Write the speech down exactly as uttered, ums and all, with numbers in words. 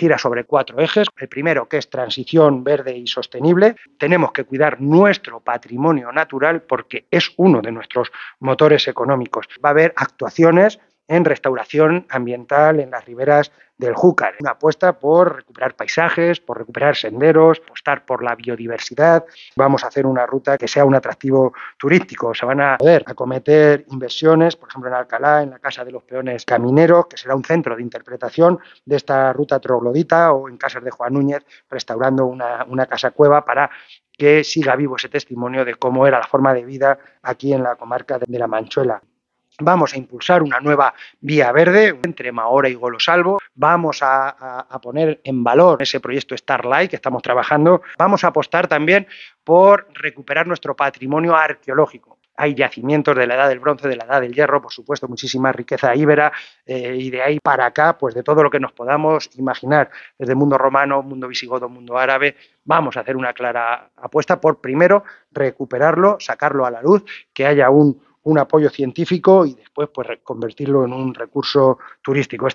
gira sobre cuatro ejes. El primero, que es transición verde y sostenible. Tenemos que cuidar nuestro patrimonio natural porque es uno de nuestros motores económicos. Va a haber actuaciones en restauración ambiental en las riberas del Júcar. Una apuesta por recuperar paisajes, por recuperar senderos, apostar por la biodiversidad. Vamos a hacer una ruta que sea un atractivo turístico. Se van a poder acometer inversiones, por ejemplo en Alcalá, en la Casa de los Peones Camineros, que será un centro de interpretación de esta ruta troglodita, o en Casas de Juan Núñez, restaurando una, una casa cueva para que siga vivo ese testimonio de cómo era la forma de vida aquí en la comarca de la Manchuela. Vamos a impulsar una nueva vía verde entre Mahora y Golosalvo. Vamos a, a, a poner en valor ese proyecto Starlight que estamos trabajando. Vamos a apostar también por recuperar nuestro patrimonio arqueológico. Hay yacimientos de la edad del bronce, de la edad del hierro, por supuesto, muchísima riqueza íbera, eh, y de ahí para acá, pues de todo lo que nos podamos imaginar, desde el mundo romano, mundo visigodo, mundo árabe. Vamos a hacer una clara apuesta por, primero, recuperarlo, sacarlo a la luz, que haya un un apoyo científico y después pues convertirlo en un recurso turístico.